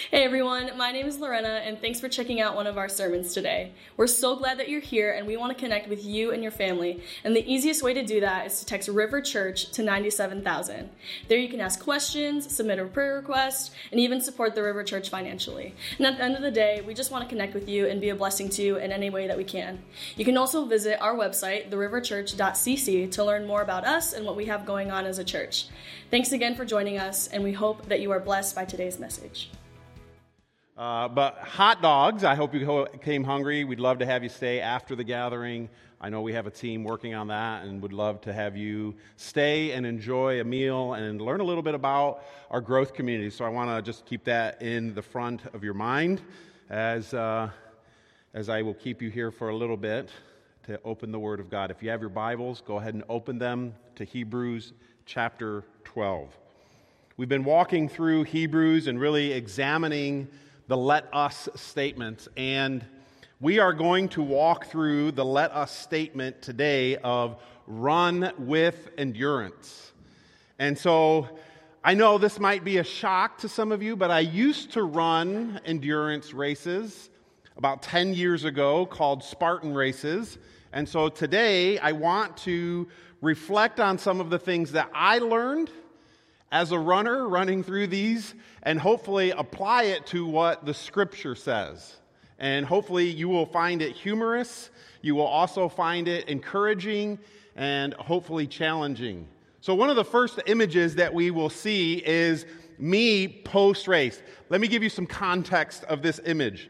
Hey everyone, my name is Lorena, and thanks for checking out one of our sermons today. We're so glad that you're here, and we want to connect with you and your family. And the easiest way to do that is to text River Church to 97,000. There you can ask questions, submit a prayer request, and even support the River Church financially. And at the end of the day, we just want to connect with you and be a blessing to you in any way that we can. You can also visit our website, theriverchurch.cc, to learn more about us and what we have going on as a church. Thanks again for joining us, and we hope that you are blessed by today's message. But hot dogs, I hope you came hungry. We'd love to have you stay after the gathering. I know we have a team working on that and would love to have you stay and enjoy a meal and learn a little bit about our growth community. So I want to just keep that in the front of your mind as I will keep you here for a little bit to open the Word of God. If you have your Bibles, go ahead and open them to Hebrews chapter 12. We've been walking through Hebrews and really examining the let us statements, and we are going to walk through the let us statement today of run with endurance. And so I know this might be a shock to some of you, but I used to run endurance races about 10 years ago called Spartan races. And so today I want to reflect on some of the things that I learned as a runner running through these, and hopefully apply it to what the Scripture says. And hopefully you will find it humorous, you will also find it encouraging, and hopefully challenging. So one of the first images that we will see is me post-race. Let me give you some context of this image.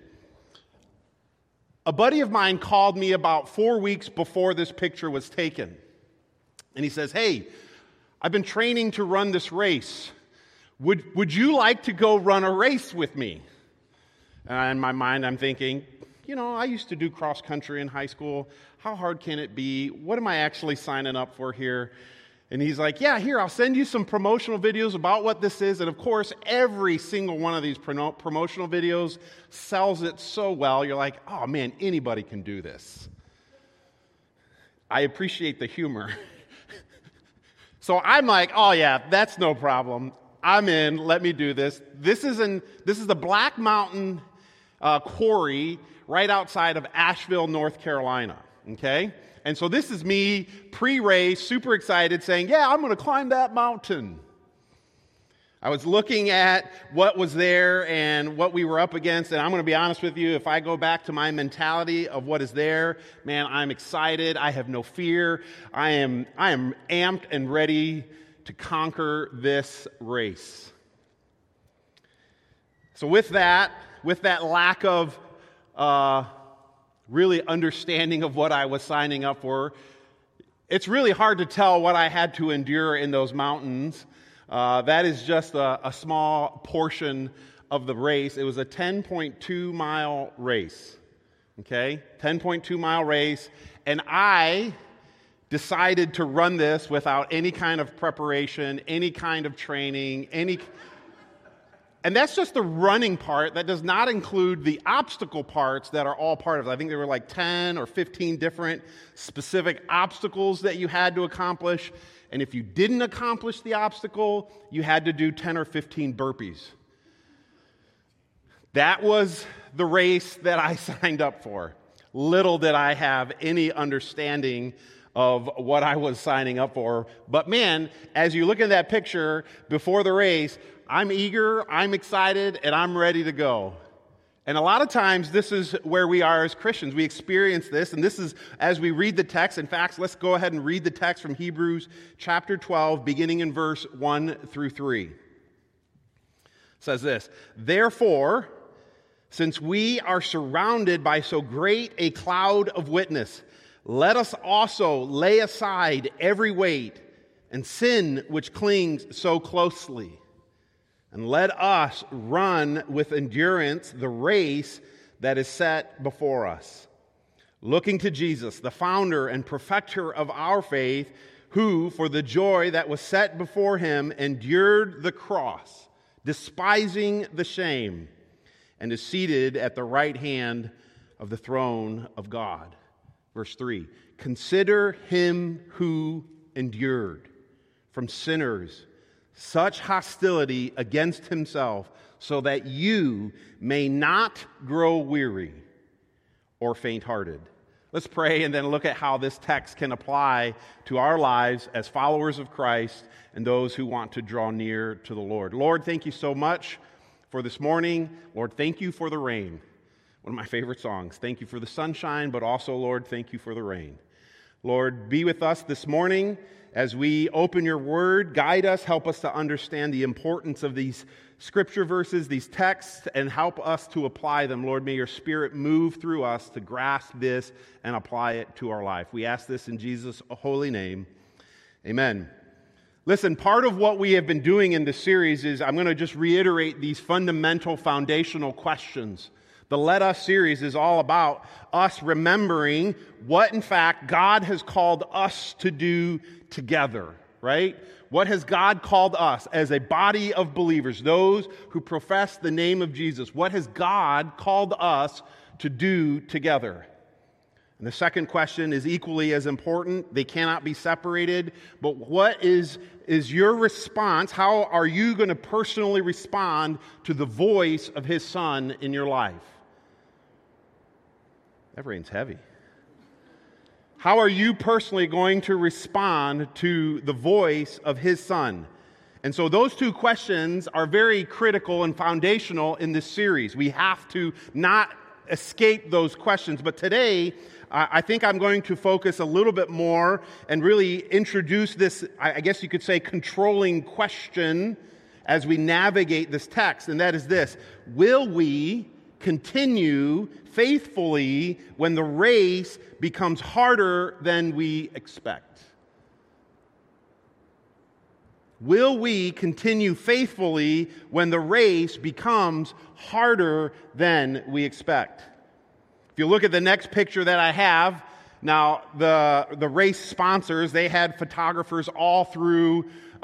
A buddy of mine called me about 4 weeks before this picture was taken. And he says, "Hey, I've been training to run this race. Would you like to go run a race with me?" And in my mind, I'm thinking, I used to do cross country in high school. How hard can it be? What am I actually signing up for here? And he's like, "Yeah, here, I'll send you some promotional videos about what this is." And of course, every single one of these promotional videos sells it so well. You're like, "Oh man, anybody can do this." I appreciate the humor. So I'm like, "Oh yeah, that's no problem. I'm in. Let me do this." This is the Black Mountain quarry right outside of Asheville, North Carolina. Okay, and so this is me pre-race, super excited, saying, "Yeah, I'm going to climb that mountain." I was looking at what was there and what we were up against, and I'm going to be honest with you, if I go back to my mentality of what is there, man, I'm excited. I have no fear. I am amped and ready to conquer this race. So with that lack of really understanding of what I was signing up for, it's really hard to tell what I had to endure in those mountains. That is just a small portion of the race. It was a 10.2 mile race. Okay? 10.2 mile race. And I decided to run this without any kind of preparation, any kind of training, and that's just the running part. That does not include the obstacle parts that are all part of it. I think there were like 10 or 15 different specific obstacles that you had to accomplish. And if you didn't accomplish the obstacle, you had to do 10 or 15 burpees. That was the race that I signed up for. Little did I have any understanding of what I was signing up for. But man, as you look at that picture before the race, I'm eager, I'm excited, and I'm ready to go. And a lot of times, this is where we are as Christians. We experience this, and this is as we read the text. In fact, let's go ahead and read the text from Hebrews chapter 12, beginning in verse 1 through 3. It says this, "Therefore, since we are surrounded by so great a cloud of witness, let us also lay aside every weight and sin which clings so closely. And let us run with endurance the race that is set before us, looking to Jesus, the founder and perfecter of our faith, who, for the joy that was set before him, endured the cross, despising the shame, and is seated at the right hand of the throne of God." Verse 3, "Consider him who endured from sinners such hostility against himself, so that you may not grow weary or faint-hearted. Let's pray and then look at how this text can apply to our lives as followers of Christ and those who want to draw near to the Lord. Lord, thank you so much for this morning. Lord, thank you for the rain. One of my favorite songs. Thank you for the sunshine, but also, Lord, thank you for the rain. Lord, be with us this morning as we open your word. Guide us, help us to understand the importance of these scripture verses, these texts, and help us to apply them. Lord, may your Spirit move through us to grasp this and apply it to our life. We ask this in Jesus' holy name. Amen. Listen, part of what we have been doing in this series is I'm going to just reiterate these fundamental foundational questions. The Let Us series is all about us remembering what, in fact, God has called us to do together, right? What has God called us as a body of believers, those who profess the name of Jesus? What has God called us to do together? And the second question is equally as important. They cannot be separated. But what is your response? How are you going to personally respond to the voice of His Son in your life? That rain's heavy. How are you personally going to respond to the voice of His Son? And so those two questions are very critical and foundational in this series. We have to not escape those questions. But today, I think I'm going to focus a little bit more and really introduce this, I guess you could say, controlling question as we navigate this text. And that is this: will we continue faithfully when the race becomes harder than we expect? Will we continue faithfully when the race becomes harder than we expect? If you look at the next picture that I have, now the race sponsors, they had photographers all through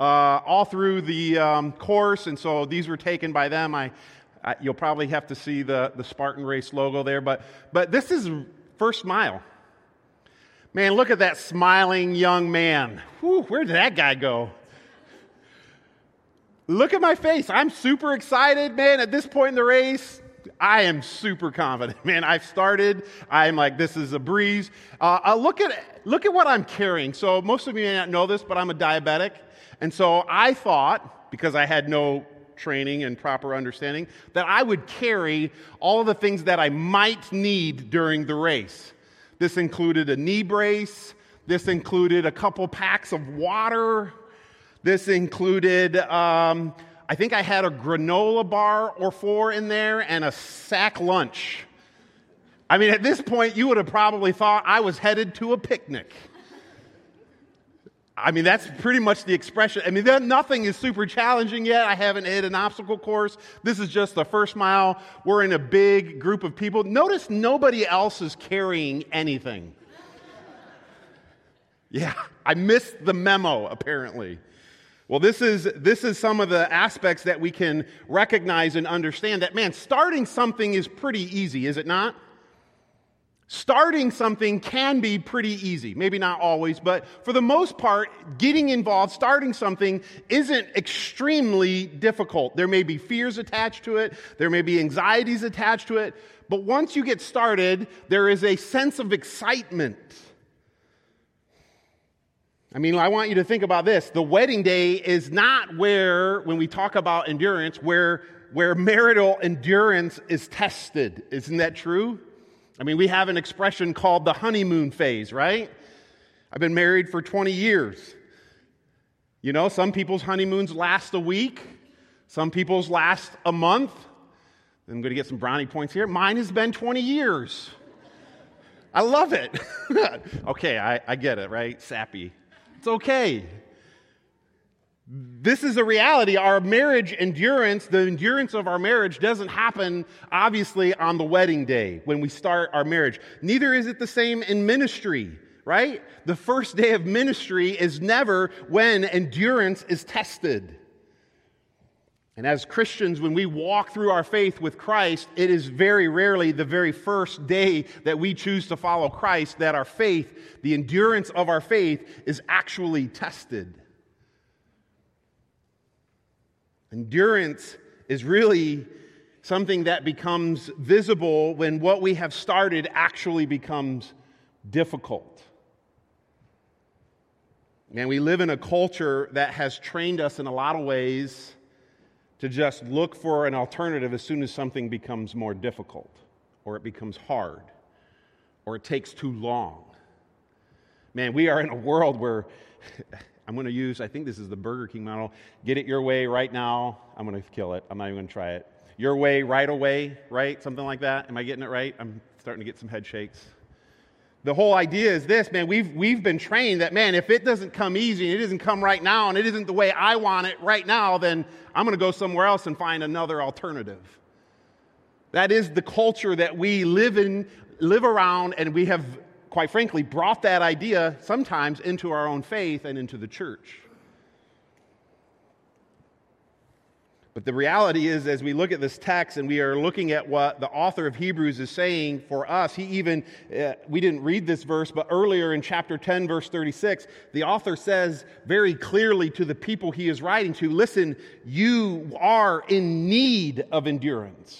the course, and so these were taken by them. You'll probably have to see the Spartan Race logo there, but this is first mile. Man, look at that smiling young man. Whew, where did that guy go? Look at my face. I'm super excited, man. At this point in the race, I am super confident, man. I've started. I'm like, this is a breeze. Look at what I'm carrying. So most of you may not know this, but I'm a diabetic, and so I thought, because I had no training and proper understanding, that I would carry all of the things that I might need during the race. This included a knee brace. This included a couple packs of water. This included, I think I had a granola bar or 4 in there and a sack lunch. I mean, at this point, you would have probably thought I was headed to a picnic. I mean, that's pretty much the expression. I mean, nothing is super challenging yet. I haven't hit an obstacle course. This is just the first mile. We're in a big group of people. Notice nobody else is carrying anything. Yeah, I missed the memo, apparently. Well, this is some of the aspects that we can recognize and understand that, man, starting something is pretty easy, is it not? Starting something can be pretty easy. Maybe not always, but for the most part, getting involved, starting something isn't extremely difficult. There may be fears attached to it. There may be anxieties attached to it. But once you get started, there is a sense of excitement. I mean, I want you to think about this. The wedding day is not where, when we talk about endurance, where marital endurance is tested. Isn't that true? I mean, we have an expression called the honeymoon phase, right? I've been married for 20 years. You know, some people's honeymoons last a week. Some people's last a month. I'm going to get some brownie points here. Mine has been 20 years. I love it. Okay, I get it, right? Sappy. It's okay. This is a reality. Our marriage endurance, the endurance of our marriage doesn't happen, obviously, on the wedding day when we start our marriage. Neither is it the same in ministry, right? The first day of ministry is never when endurance is tested. And as Christians, when we walk through our faith with Christ, it is very rarely the very first day that we choose to follow Christ that our faith, the endurance of our faith, is actually tested. Endurance is really something that becomes visible when what we have started actually becomes difficult. And we live in a culture that has trained us in a lot of ways to just look for an alternative as soon as something becomes more difficult, or it becomes hard, or it takes too long. Man, we are in a world where I'm going to use, I think this is the Burger King model, get it your way right now. I'm going to kill it. I'm not even going to try it. Your way, right away, right? Something like that. Am I getting it right? I'm starting to get some head shakes. The whole idea is this, man, we've been trained that, man, if it doesn't come easy and it doesn't come right now and it isn't the way I want it right now, then I'm going to go somewhere else and find another alternative. That is the culture that we live around, and we have, quite frankly, brought that idea sometimes into our own faith and into the church. But the reality is, as we look at this text and we are looking at what the author of Hebrews is saying for us, we didn't read this verse, but earlier in chapter 10, verse 36, the author says very clearly to the people he is writing to, listen, you are in need of endurance.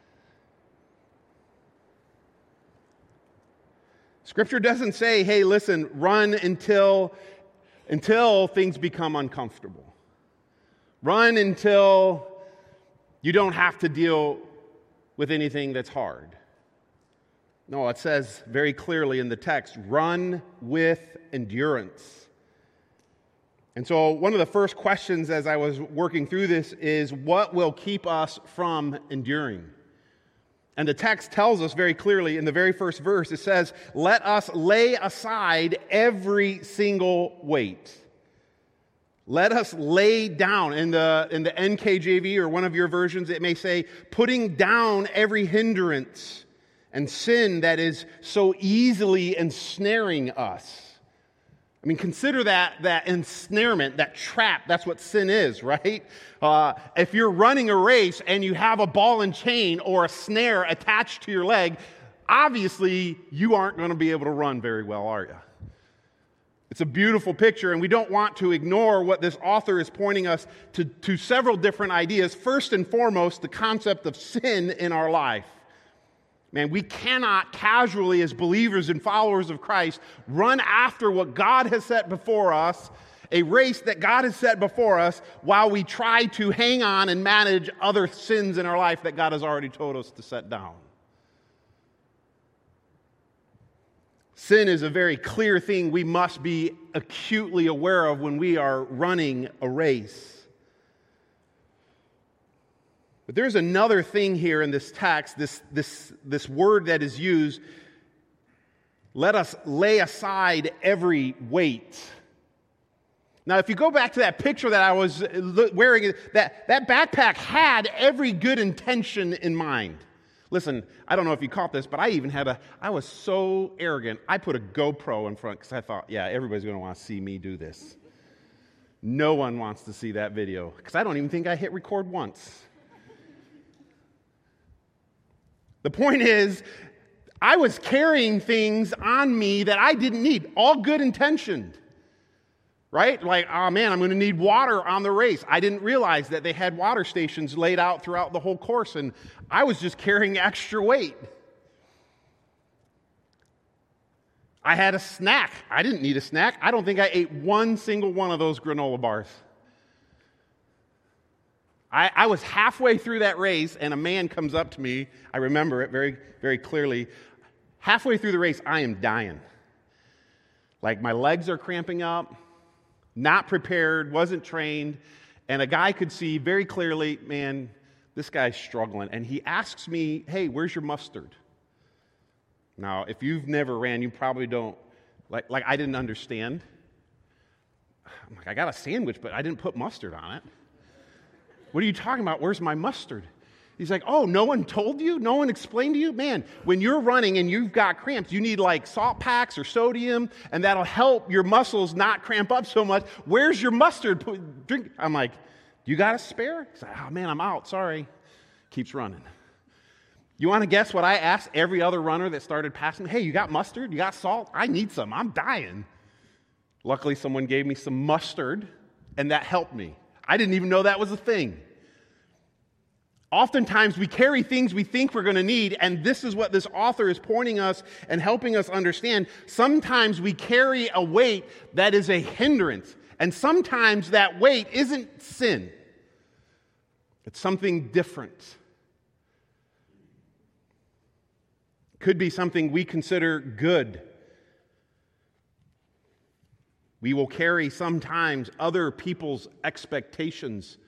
Scripture doesn't say, hey, listen, run until things become uncomfortable. Run until you don't have to deal with anything that's hard. No, it says very clearly in the text, run with endurance. And so one of the first questions as I was working through this is, what will keep us from enduring? And the text tells us very clearly in the very first verse, it says, let us lay aside every single weight. Let us lay down. In the NKJV or one of your versions, it may say, putting down every hindrance and sin that is so easily ensnaring us. I mean, consider that ensnarement, that trap. That's what sin is, right? If you're running a race and you have a ball and chain or a snare attached to your leg, obviously you aren't going to be able to run very well, are you? It's a beautiful picture, and we don't want to ignore what this author is pointing us to several different ideas. First and foremost, the concept of sin in our life. Man, we cannot casually, as believers and followers of Christ, run after what God has set before us, a race that God has set before us, while we try to hang on and manage other sins in our life that God has already told us to set down. Sin is a very clear thing we must be acutely aware of when we are running a race. But there's another thing here in this text, this word that is used, let us lay aside every weight. Now, if you go back to that picture that I was wearing, that backpack had every good intention in mind. Listen, I don't know if you caught this, but I was so arrogant, I put a GoPro in front because I thought, yeah, everybody's going to want to see me do this. No one wants to see that video because I don't even think I hit record once. The point is, I was carrying things on me that I didn't need, all good intentioned. Right? Like, oh man, I'm going to need water on the race. I didn't realize that they had water stations laid out throughout the whole course, and I was just carrying extra weight. I had a snack. I didn't need a snack. I don't think I ate one single one of those granola bars. I was halfway through that race, and a man comes up to me. I remember it very, very clearly. Halfway through the race, I am dying. Like, my legs are cramping up. Not prepared, wasn't trained, and a guy could see very clearly, man, this guy's struggling. And he asks me, hey, where's your mustard? Now, if you've never ran, you probably don't, like I didn't understand. I'm like, I got a sandwich, but I didn't put mustard on it. What are you talking about? Where's my mustard? He's like, oh, no one told you? No one explained to you? Man, when you're running and you've got cramps, you need like salt packs or sodium, and that'll help your muscles not cramp up so much. Where's your mustard? Drink. I'm like, you got a spare? He's like, oh man, I'm out, sorry. Keeps running. You want to guess what I asked every other runner that started passing me? Hey, you got mustard? You got salt? I need some. I'm dying. Luckily, someone gave me some mustard, and that helped me. I didn't even know that was a thing. Oftentimes we carry things we think we're going to need, and this is what this author is pointing us and helping us understand. Sometimes we carry a weight that is a hindrance, and sometimes that weight isn't sin. It's something different. It could be something we consider good. We will carry sometimes other people's expectations.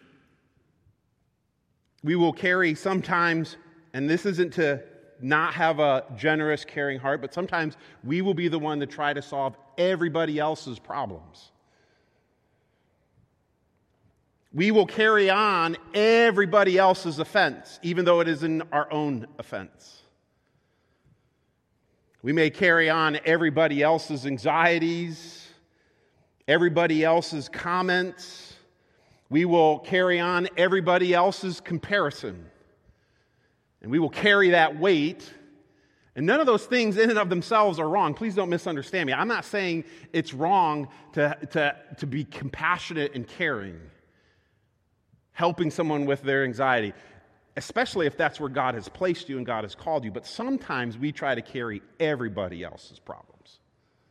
We will carry sometimes, and this isn't to not have a generous, caring heart, but sometimes we will be the one to try to solve everybody else's problems. We will carry on everybody else's offense, even though it isn't our own offense. We may carry on everybody else's anxieties, everybody else's comments. We will carry on everybody else's comparison. And we will carry that weight. And none of those things in and of themselves are wrong. Please don't misunderstand me. I'm not saying it's wrong to be compassionate and caring, helping someone with their anxiety, especially if that's where God has placed you and God has called you. But sometimes we try to carry everybody else's problems,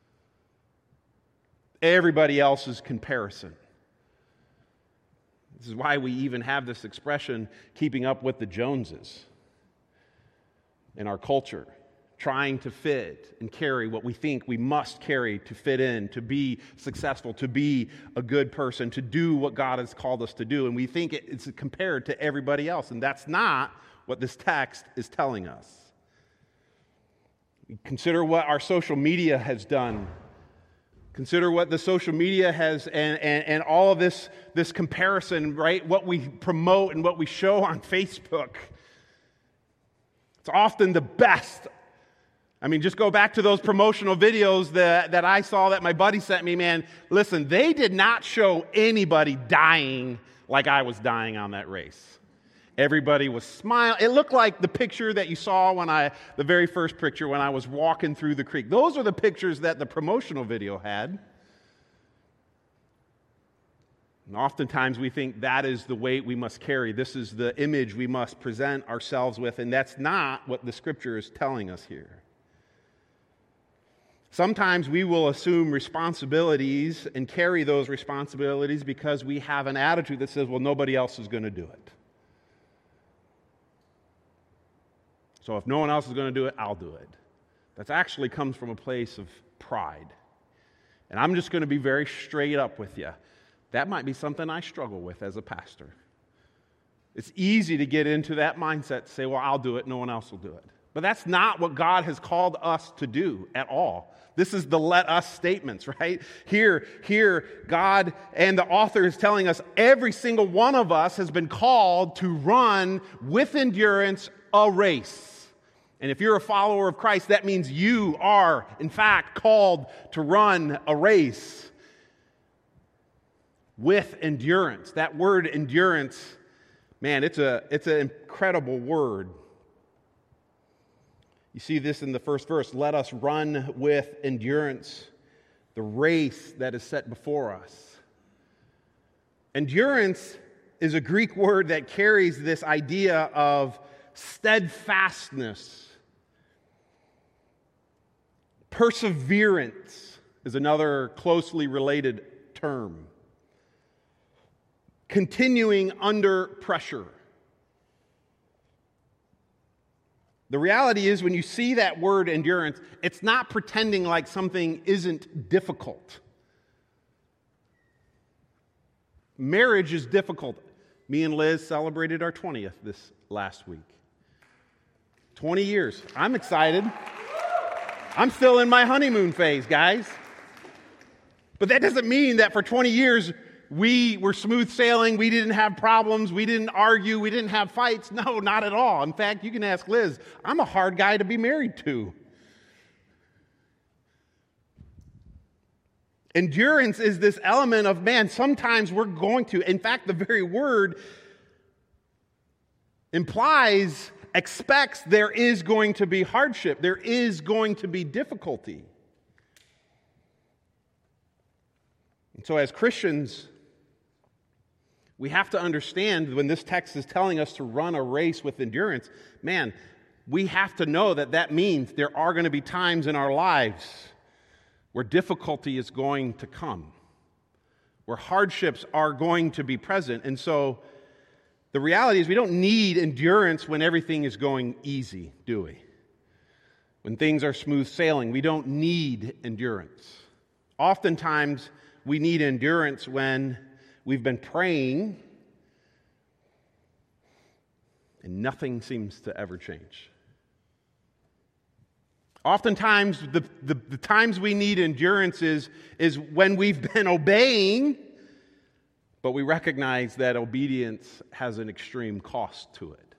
everybody else's comparison. This is why we even have this expression, keeping up with the Joneses, in our culture, trying to fit and carry what we think we must carry to fit in, to be successful, to be a good person, to do what God has called us to do. And we think it's compared to everybody else, and that's not what this text is telling us. Consider what our social media has done. Consider what the social media has and all of this comparison, right? What we promote and what we show on Facebook. It's often the best. I mean, just go back to those promotional videos that I saw that my buddy sent me, man. Listen, they did not show anybody dying like I was dying on that race. Everybody was smiling. It looked like the picture that you saw the very first picture when I was walking through the creek. Those are the pictures that the promotional video had. And oftentimes we think that is the weight we must carry. This is the image we must present ourselves with, and that's not what the Scripture is telling us here. Sometimes we will assume responsibilities and carry those responsibilities because we have an attitude that says, well, nobody else is going to do it. So if no one else is going to do it, I'll do it. That actually comes from a place of pride. And I'm just going to be very straight up with you. That might be something I struggle with as a pastor. It's easy to get into that mindset to say, well, I'll do it, no one else will do it. But that's not what God has called us to do at all. This is the let us statements, right? Here, God and the author is telling us every single one of us has been called to run with endurance a race. And if you're a follower of Christ, that means you are, in fact, called to run a race with endurance. That word endurance, man, it's an incredible word. You see this in the first verse. Let us run with endurance the race that is set before us. Endurance is a Greek word that carries this idea of steadfastness. Perseverance is another closely related term. Continuing under pressure. The reality is when you see that word endurance, it's not pretending like something isn't difficult. Marriage is difficult. Me and Liz celebrated our 20th this last week. 20 years. I'm excited. I'm still in my honeymoon phase, guys. But that doesn't mean that for 20 years we were smooth sailing, we didn't have problems, we didn't argue, we didn't have fights. No, not at all. In fact, you can ask Liz, I'm a hard guy to be married to. Endurance is this element of, man, sometimes we're going to. In fact, the very word implies, expects there is going to be hardship. There is going to be difficulty. And so as Christians, We have to understand when this text is telling us to run a race with endurance, man, we have to know that that means there are going to be times in our lives where difficulty is going to come, where hardships are going to be present. And so the reality is we don't need endurance when everything is going easy, do we? When things are smooth sailing, we don't need endurance. Oftentimes, we need endurance when we've been praying and nothing seems to ever change. Oftentimes, the times we need endurance is when we've been obeying, but we recognize that obedience has an extreme cost to it.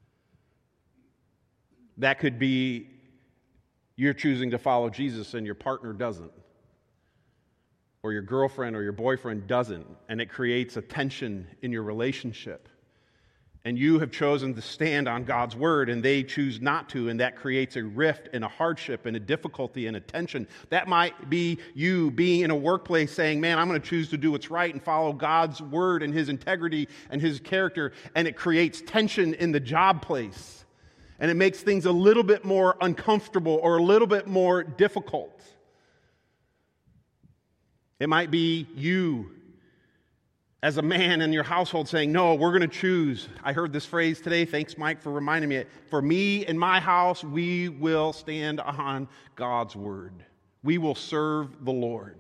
That could be you're choosing to follow Jesus and your partner doesn't, or your girlfriend or your boyfriend doesn't, and it creates a tension in your relationship. And you have chosen to stand on God's word, and they choose not to, and that creates a rift and a hardship and a difficulty and a tension. That might be you being in a workplace saying, man, I'm going to choose to do what's right and follow God's word and His integrity and His character, and it creates tension in the job place. And it makes things a little bit more uncomfortable or a little bit more difficult. It might be you as a man in your household saying, no, we're going to choose. I heard this phrase today. Thanks, Mike, for reminding me. For me and my house, we will stand on God's word. We will serve the Lord.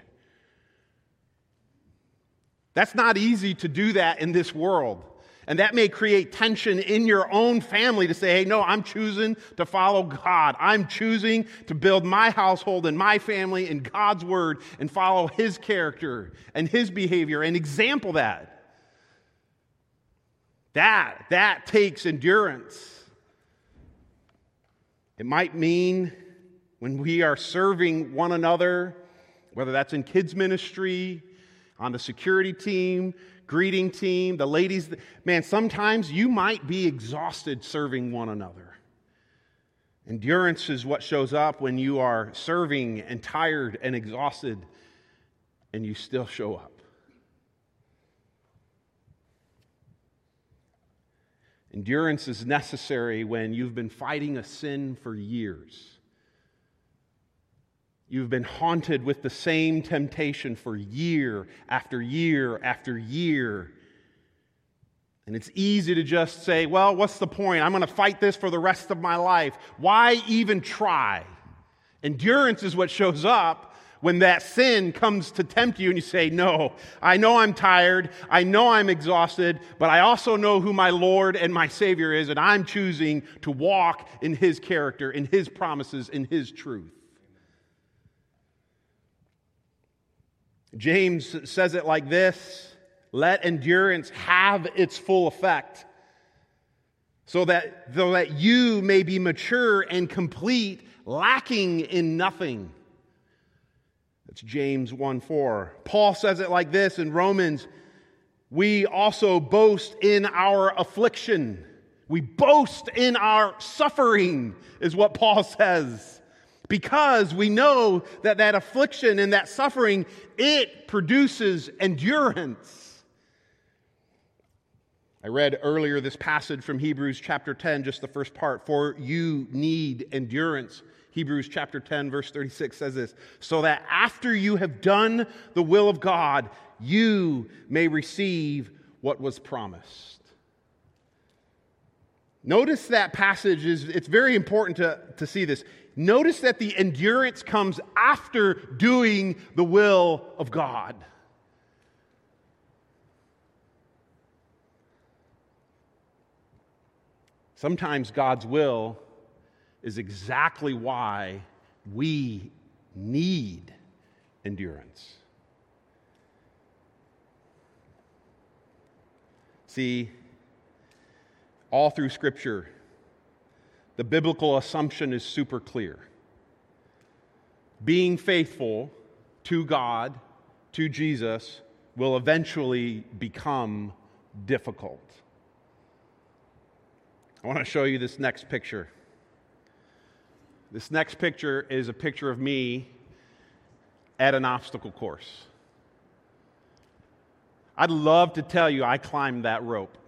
That's not easy to do that in this world. And that may create tension in your own family to say, hey, no, I'm choosing to follow God. I'm choosing to build my household and my family in God's word and follow His character and His behavior and example that. That takes endurance. It might mean when we are serving one another, whether that's in kids ministry, on the security team, greeting team, the ladies. Man, sometimes you might be exhausted serving one another. Endurance is what shows up when you are serving and tired and exhausted and you still show up. Endurance is necessary when you've been fighting a sin for years. You've been haunted with the same temptation for year after year after year. And it's easy to just say, well, what's the point? I'm going to fight this for the rest of my life. Why even try? Endurance is what shows up when that sin comes to tempt you and you say, no, I know I'm tired, I know I'm exhausted, but I also know who my Lord and my Savior is, and I'm choosing to walk in His character, in His promises, in His truth. James says it like this: let endurance have its full effect, so that you may be mature and complete, lacking in nothing. That's James 1:4. Paul says it like this in Romans: we also boast in our affliction. We boast in our suffering, is what Paul says. Because we know that affliction and that suffering, it produces endurance. I read earlier this passage from Hebrews chapter 10, just the first part. For you need endurance. Hebrews chapter 10, verse 36 says this: so that after you have done the will of God, you may receive what was promised. Notice that passage it's very important to see this. Notice that the endurance comes after doing the will of God. Sometimes God's will is exactly why we need endurance. See, all through Scripture, the biblical assumption is super clear. Being faithful to God, to Jesus, will eventually become difficult. I want to show you this next picture. This next picture is a picture of me at an obstacle course. I'd love to tell you I climbed that rope,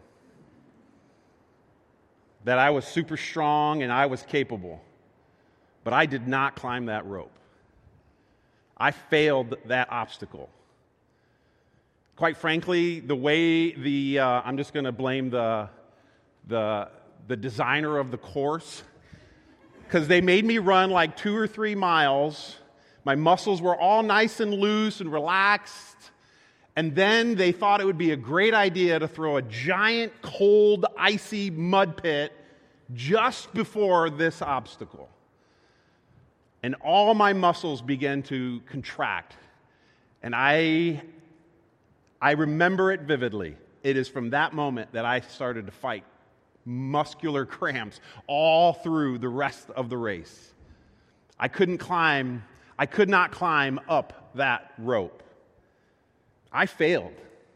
that I was super strong and I was capable. But I did not climb that rope. I failed that obstacle. Quite frankly, the way I'm just going to blame the designer of the course, because they made me run like 2 or 3 miles. My muscles were all nice and loose and relaxed. And then they thought it would be a great idea to throw a giant, cold, icy mud pit just before this obstacle. And all my muscles began to contract. And I remember it vividly. It is from that moment that I started to fight muscular cramps all through the rest of the race. I could not climb up that rope. I failed.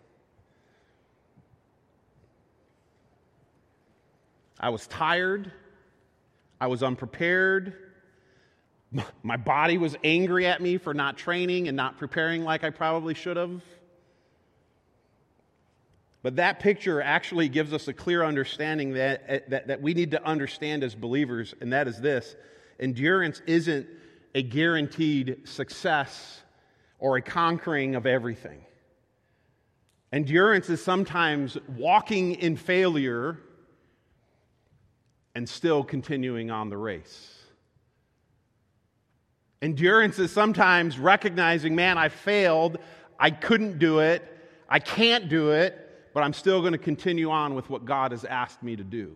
I was tired. I was unprepared. My body was angry at me for not training and not preparing like I probably should have. But that picture actually gives us a clear understanding that we need to understand as believers, and that is this: endurance isn't a guaranteed success or a conquering of everything. Endurance is sometimes walking in failure and still continuing on the race. Endurance is sometimes recognizing, man, I failed, I couldn't do it, I can't do it, but I'm still going to continue on with what God has asked me to do.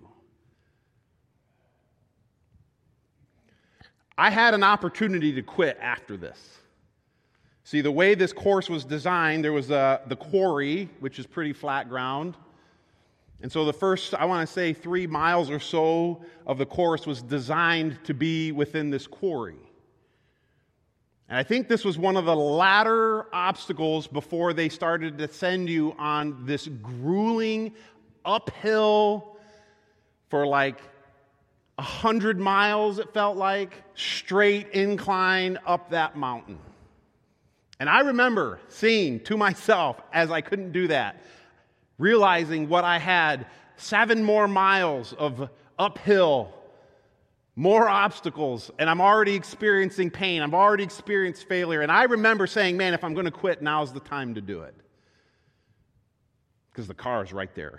I had an opportunity to quit after this. See, the way this course was designed, there was the quarry, which is pretty flat ground. And so the first, I want to say, 3 miles or so of the course was designed to be within this quarry. And I think this was one of the latter obstacles before they started to send you on this grueling uphill for like 100 miles, it felt like, straight incline up that mountain. And I remember seeing to myself, as I couldn't do that, realizing what I had, 7 more miles of uphill, more obstacles, and I'm already experiencing pain. I've already experienced failure. And I remember saying, man, if I'm going to quit, now's the time to do it. Because the car is right there.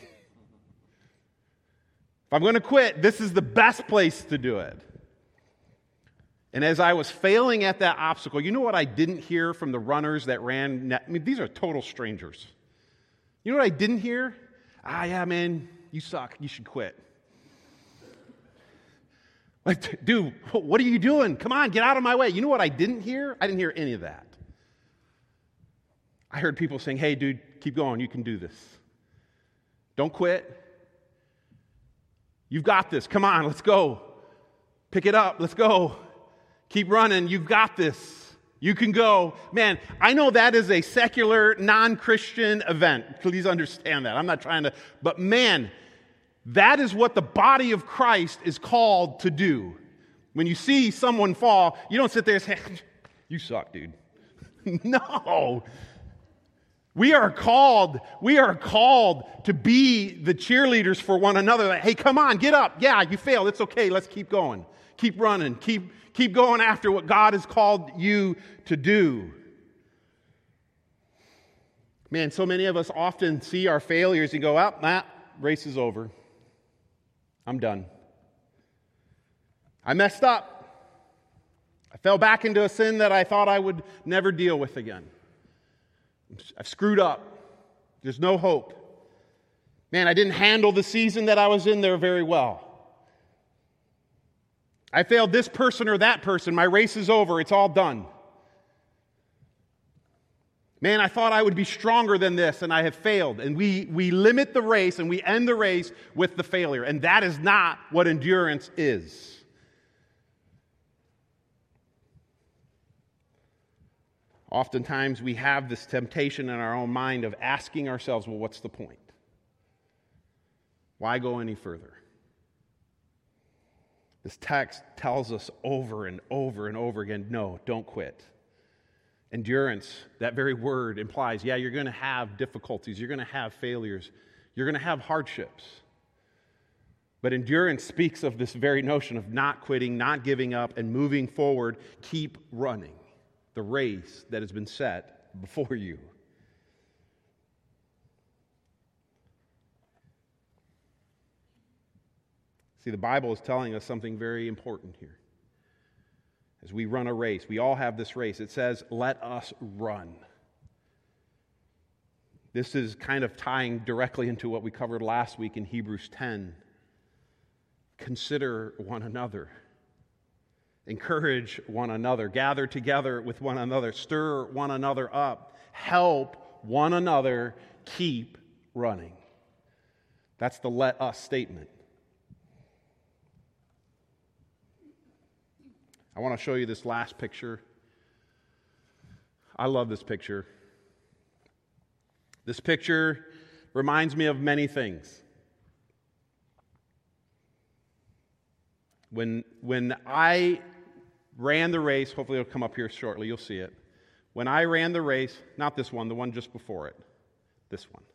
If I'm going to quit, this is the best place to do it. And as I was failing at that obstacle, you know what I didn't hear from the runners that ran? I mean, these are total strangers. You know what I didn't hear? Yeah, man, you suck. You should quit. Like, dude, what are you doing? Come on, get out of my way. You know what I didn't hear? I didn't hear any of that. I heard people saying, hey, dude, keep going. You can do this. Don't quit. You've got this. Come on, let's go. Pick it up. Let's go. Keep running. You've got this. You can go. Man, I know that is a secular, non-Christian event. Please understand that. I'm not trying to, but man, that is what the body of Christ is called to do. When you see someone fall, you don't sit there and say, you suck, dude. No. We are called to be the cheerleaders for one another. Like, hey, come on, get up. Yeah, you failed. It's okay. Let's keep going. Keep running. Keep going after what God has called you to do. Man, so many of us often see our failures and go, race is over. I'm done. I messed up. I fell back into a sin that I thought I would never deal with again. I've screwed up. There's no hope. Man, I didn't handle the season that I was in there very well. I failed this person or that person. My race is over. It's all done. Man, I thought I would be stronger than this, and I have failed. And we limit the race, and we end the race with the failure. And that is not what endurance is. Oftentimes, we have this temptation in our own mind of asking ourselves, well, what's the point? Why go any further? This text tells us over and over and over again, no, don't quit. Endurance, that very word implies, yeah, you're going to have difficulties, you're going to have failures, you're going to have hardships. But endurance speaks of this very notion of not quitting, not giving up, and moving forward. Keep running the race that has been set before you. See, the Bible is telling us something very important here. As we run a race, we all have this race. It says, let us run. This is kind of tying directly into what we covered last week in Hebrews 10. Consider one another. Encourage one another. Gather together with one another. Stir one another up. Help one another keep running. That's the let us statement. I want to show you this last picture. I love this picture. This picture reminds me of many things. When I ran the race, hopefully it'll come up here shortly, you'll see it. When I ran the race, not this one, the one just before it, this one.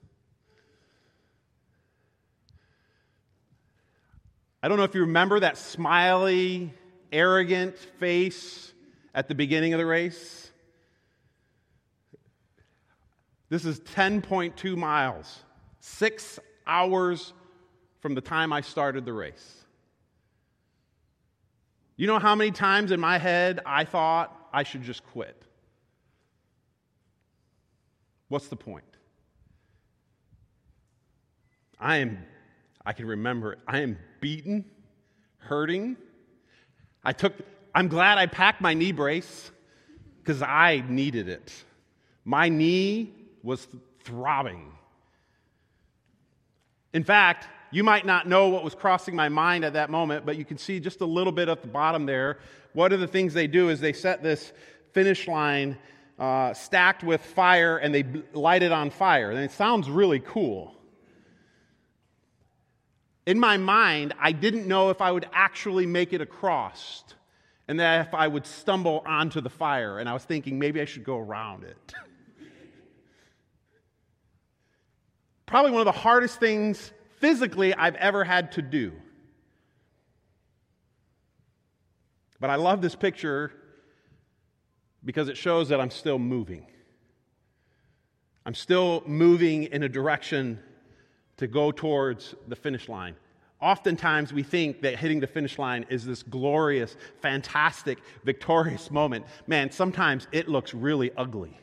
I don't know if you remember that smiley, arrogant face at the beginning of the race. This is 10.2 miles, 6 hours from the time I started the race. You know how many times in my head I thought I should just quit? What's the point? I can remember it. I am beaten, hurting. I'm glad I packed my knee brace because I needed it. My knee was throbbing. In fact, you might not know what was crossing my mind at that moment, but you can see just a little bit at the bottom there. One of the things they do is they set this finish line stacked with fire and they light it on fire. And it sounds really cool. In my mind, I didn't know if I would actually make it across and that if I would stumble onto the fire. And I was thinking maybe I should go around it. Probably one of the hardest things physically I've ever had to do. But I love this picture because it shows that I'm still moving. I'm still moving in a direction to go towards the finish line. Oftentimes we think that hitting the finish line is this glorious, fantastic, victorious moment. Man, sometimes it looks really ugly.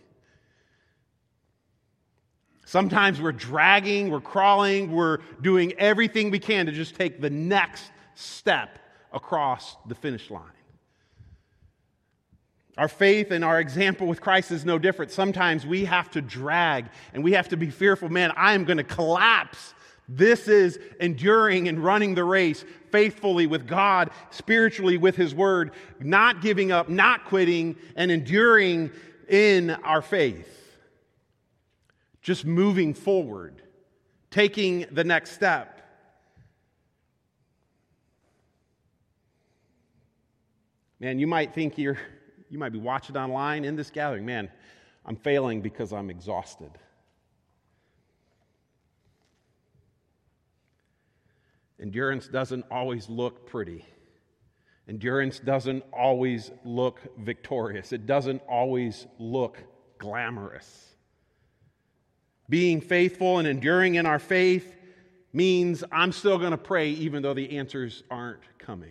Sometimes we're dragging, we're crawling, we're doing everything we can to just take the next step across the finish line. Our faith and our example with Christ is no different. Sometimes we have to drag and we have to be fearful. Man, I am going to collapse. This is enduring and running the race faithfully with God, spiritually with His Word, not giving up, not quitting, and enduring in our faith. Just moving forward, taking the next step. Man, you might think you might be watching online in this gathering. Man, I'm failing because I'm exhausted. Endurance doesn't always look pretty. Endurance doesn't always look victorious. It doesn't always look glamorous. Being faithful and enduring in our faith means I'm still going to pray even though the answers aren't coming.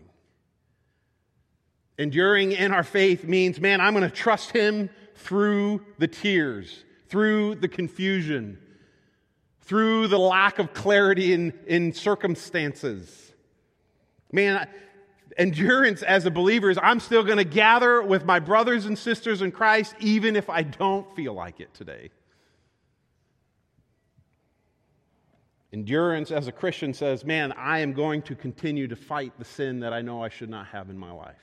Enduring in our faith means, man, I'm going to trust Him through the tears, through the confusion, through the lack of clarity in circumstances. Man, endurance as a believer is I'm still going to gather with my brothers and sisters in Christ even if I don't feel like it today. Endurance as a Christian says, man, I am going to continue to fight the sin that I know I should not have in my life.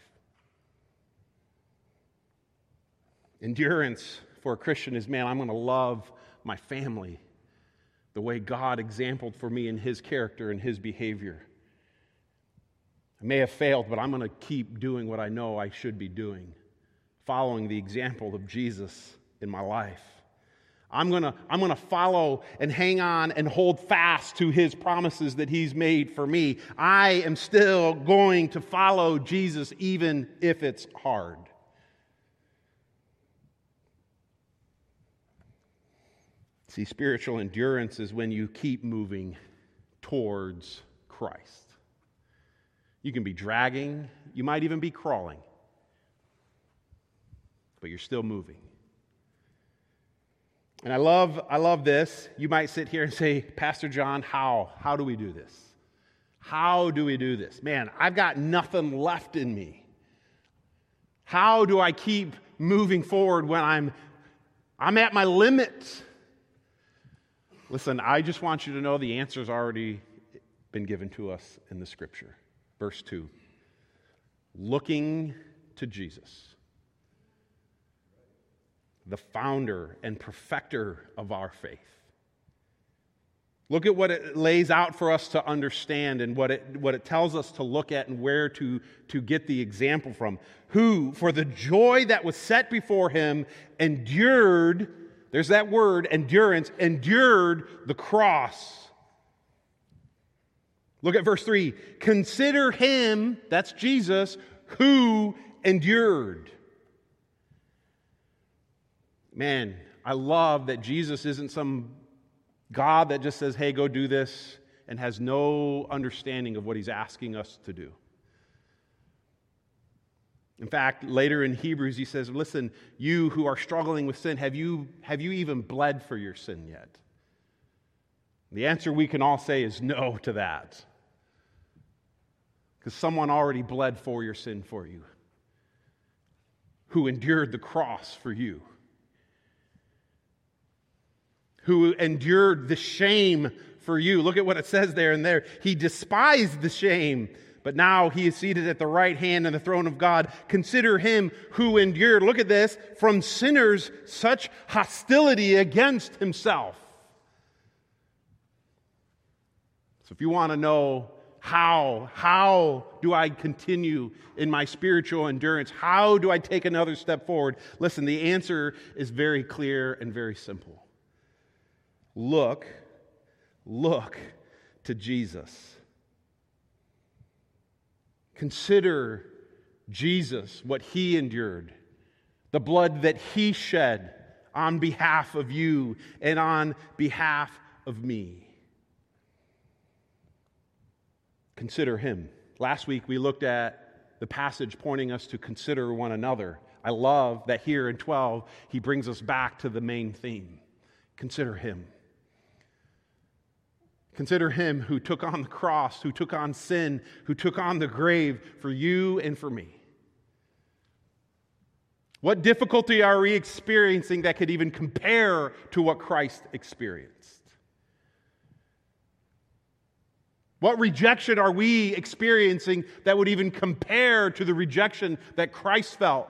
Endurance for a Christian is, man, I'm going to love my family the way God exampled for me in His character and His behavior. I may have failed, but I'm going to keep doing what I know I should be doing following the example of Jesus in my life. I'm gonna follow and hang on and hold fast to his promises that he's made for me. I am still going to follow Jesus even if it's hard. See, spiritual endurance is when you keep moving towards Christ. You can be dragging, you might even be crawling, but you're still moving. And I love this. You might sit here and say, Pastor John, how? How do we do this? How do we do this? Man, I've got nothing left in me. How do I keep moving forward when I'm at my limit? Listen, I just want you to know the answer's already been given to us in the Scripture. Verse 2, looking to Jesus, the founder and perfecter of our faith. Look at what it lays out for us to understand and what it tells us to look at and where to get the example from. Who, for the joy that was set before him, endured, there's that word, endurance, endured the cross. Look at verse 3. Consider him, that's Jesus, who endured. Man, I love that Jesus isn't some God that just says, hey, go do this, and has no understanding of what he's asking us to do. In fact, later in Hebrews, he says, listen, you who are struggling with sin, have you even bled for your sin yet? The answer we can all say is no to that. Because someone already bled for your sin for you, who endured the cross for you, who endured the shame for you. Look at what it says there and there. He despised the shame, but now he is seated at the right hand in the throne of God. Consider him who endured, look at this, from sinners such hostility against himself. So if you want to know how do I continue in my spiritual endurance? How do I take another step forward? Listen, the answer is very clear and very simple. Look to Jesus. Consider Jesus, what he endured, the blood that he shed on behalf of you and on behalf of me. Consider him. Last week we looked at the passage pointing us to consider one another. I love that here in 12 he brings us back to the main theme. Consider him. Consider him who took on the cross, who took on sin, who took on the grave for you and for me. What difficulty are we experiencing that could even compare to what Christ experienced? What rejection are we experiencing that would even compare to the rejection that Christ felt?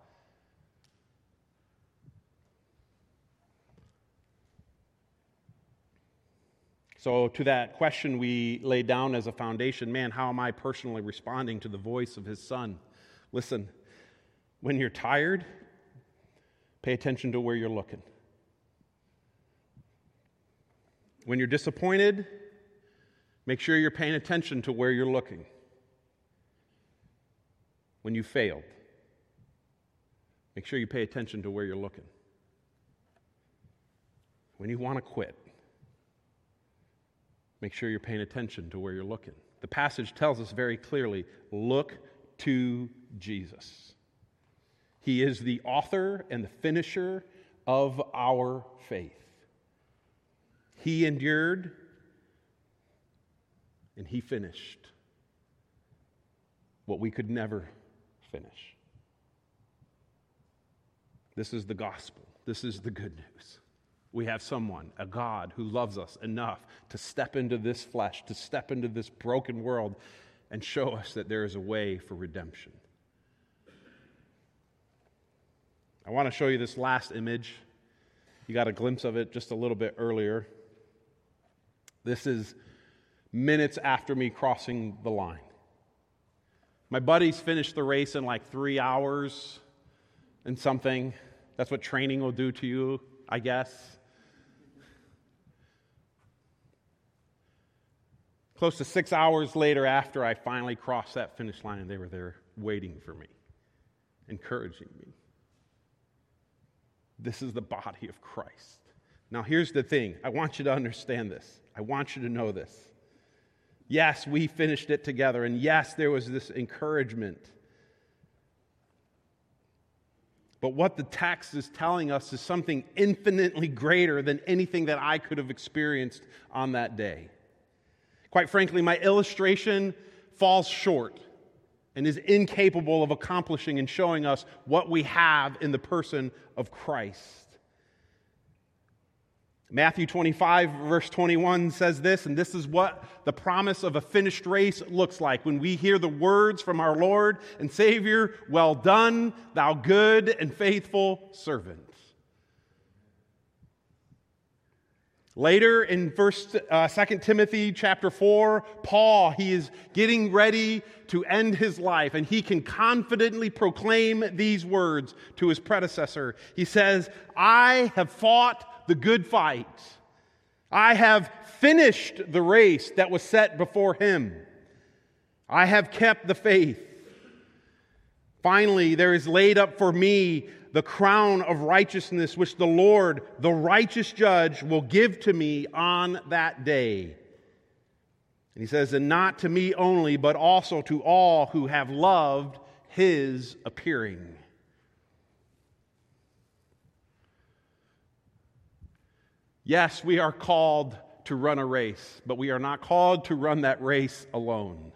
So to that question we laid down as a foundation, man, how am I personally responding to the voice of his Son? Listen, when you're tired, pay attention to where you're looking. When you're disappointed, make sure you're paying attention to where you're looking. When you failed, make sure you pay attention to where you're looking. When you want to quit, make sure you're paying attention to where you're looking. The passage tells us very clearly, look to Jesus. He is the author and the finisher of our faith. He endured and he finished what we could never finish. This is the gospel. This is the good news. We have someone, a God, who loves us enough to step into this flesh, to step into this broken world, and show us that there is a way for redemption. I want to show you this last image. You got a glimpse of it just a little bit earlier. This is minutes after me crossing the line. My buddies finished the race in like 3 hours. in something. That's what training will do to you, I guess. Close to 6 hours later, after I finally crossed that finish line, they were there waiting for me, encouraging me. This is the body of Christ. Now, here's the thing. I want you to understand this. I want you to know this. Yes, we finished it together, and yes, there was this encouragement. But what the text is telling us is something infinitely greater than anything that I could have experienced on that day. Quite frankly, my illustration falls short and is incapable of accomplishing and showing us what we have in the person of Christ. Matthew 25, verse 21 says this, and this is what the promise of a finished race looks like. When we hear the words from our Lord and Savior, "Well done, thou good and faithful servant." Later in 2 Timothy chapter 4, Paul, he is getting ready to end his life, and he can confidently proclaim these words to his predecessor. He says, "I have fought the good fight. I have finished the race that was set before him. I have kept the faith. Finally, there is laid up for me the crown of righteousness, which the Lord, the righteous judge, will give to me on that day." And he says, "And not to me only, but also to all who have loved his appearing." Yes, we are called to run a race, but we are not called to run that race alone.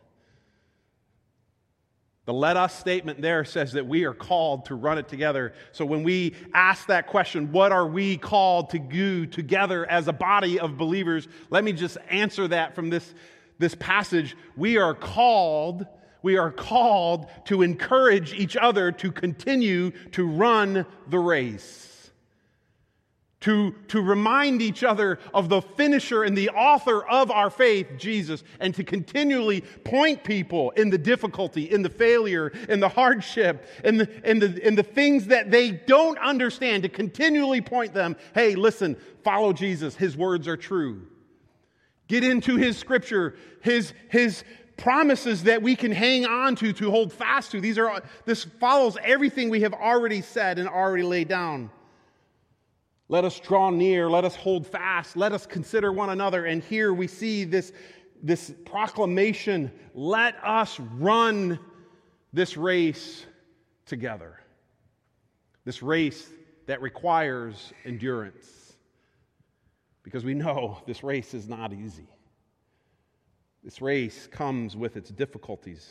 The "let us" statement there says that we are called to run it together. So when we ask that question, what are we called to do together as a body of believers? Let me just answer that from this passage. We are called to encourage each other to continue to run the race. To remind each other of the finisher and the author of our faith, Jesus, and to continually point people in the difficulty, in the failure, in the hardship, in the things that they don't understand, to continually point them, hey, listen, follow Jesus. His words are true. Get into His Scripture, His promises that we can hang on to hold fast to. This follows everything we have already said and already laid down. Let us draw near, let us hold fast, let us consider one another. And here we see this proclamation, let us run this race together. This race that requires endurance. Because we know this race is not easy. This race comes with its difficulties.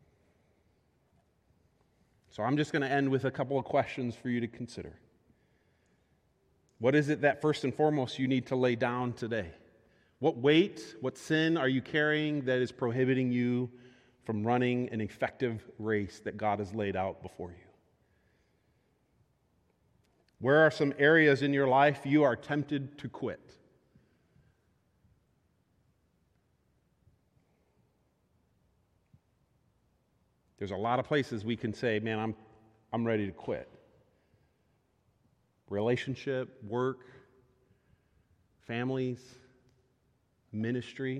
So I'm just going to end with a couple of questions for you to consider. What is it that first and foremost you need to lay down today? What weight, what sin are you carrying that is prohibiting you from running an effective race that God has laid out before you? Where are some areas in your life you are tempted to quit? There's a lot of places we can say, man, I'm ready to quit. Relationship, work, families, ministry.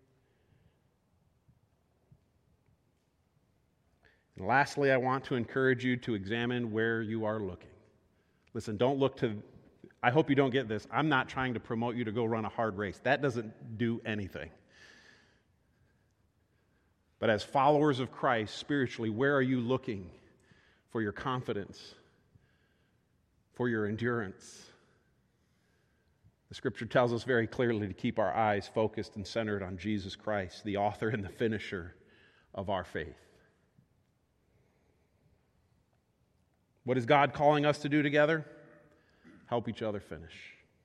And lastly, I want to encourage you to examine where you are looking. Listen, don't look to, I hope you don't get this. I'm not trying to promote you to go run a hard race. That doesn't do anything. But as followers of Christ, spiritually, where are you looking for your confidence? For your endurance? The Scripture tells us very clearly to keep our eyes focused and centered on Jesus Christ, the author and the finisher of our faith. What is God calling us to do together? Help each other finish.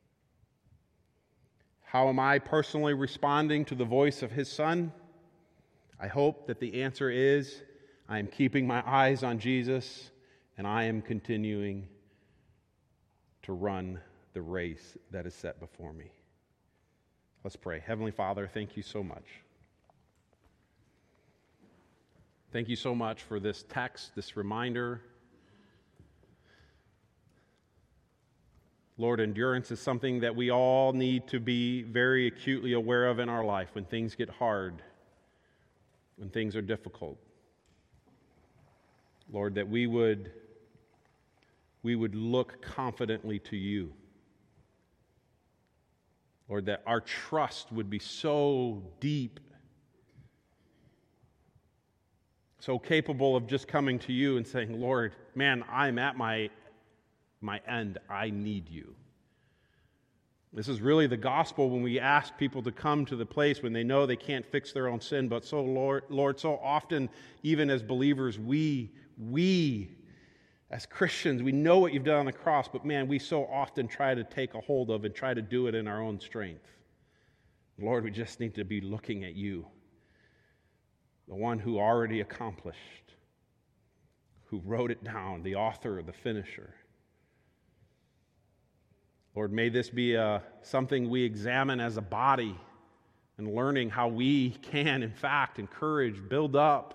How am I personally responding to the voice of His Son? I hope that the answer is, I am keeping my eyes on Jesus, and I am continuing to run the race that is set before me. Let's pray. Heavenly Father, thank you so much. Thank you so much for this text, this reminder Lord, endurance is something that we all need to be very acutely aware of in our life when things get hard, when things are difficult. Lord, that we would look confidently to you. Lord, that our trust would be so deep, so capable of just coming to you and saying, Lord, man, I'm at my end. I need you. This is really the gospel when we ask people to come to the place when they know they can't fix their own sin. But so, Lord, so often, even as believers, we as Christians, we know what you've done on the cross, but man, we so often try to take a hold of and try to do it in our own strength. Lord, we just need to be looking at you, the one who already accomplished, who wrote it down, the author, the finisher. Lord, may this be something we examine as a body and learning how we can, in fact, encourage, build up.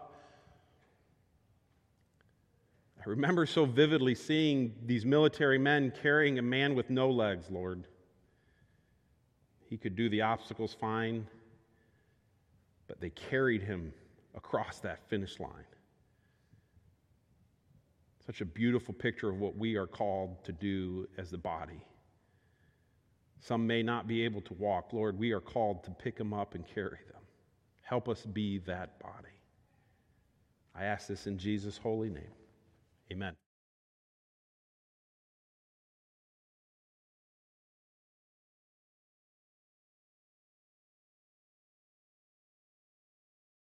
I remember so vividly seeing these military men carrying a man with no legs, Lord. He could do the obstacles fine, but they carried him across that finish line. Such a beautiful picture of what we are called to do as the body. Some may not be able to walk. Lord, we are called to pick them up and carry them. Help us be that body. I ask this in Jesus' holy name. Amen.